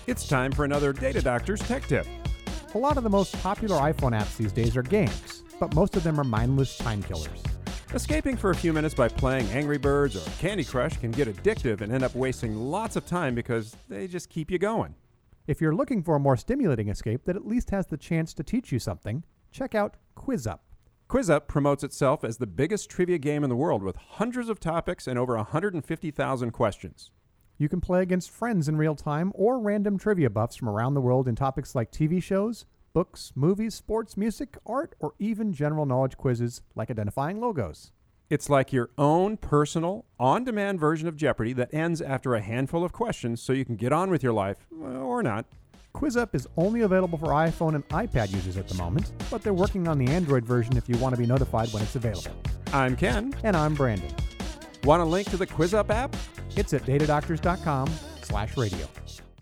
It's time for another Data Doctor's Tech Tip. A lot of the most popular iPhone apps these days are games, but most of them are mindless time killers. Escaping for a few minutes by playing Angry Birds or Candy Crush can get addictive and end up wasting lots of time because they just keep you going. If you're looking for a more stimulating escape that at least has the chance to teach you something, check out QuizUp. QuizUp promotes itself as the biggest trivia game in the world with hundreds of topics and over 150,000 questions. You can play against friends in real time or random trivia buffs from around the world in topics like TV shows, books, movies, sports, music, art, or even general knowledge quizzes like identifying logos. It's like your own personal, on-demand version of Jeopardy that ends after a handful of questions so you can get on with your life, or not. QuizUp is only available for iPhone and iPad users at the moment, but they're working on the Android version if you want to be notified when it's available. I'm Ken. And I'm Brandon. Want a link to the QuizUp app? It's at datadoctors.com/radio.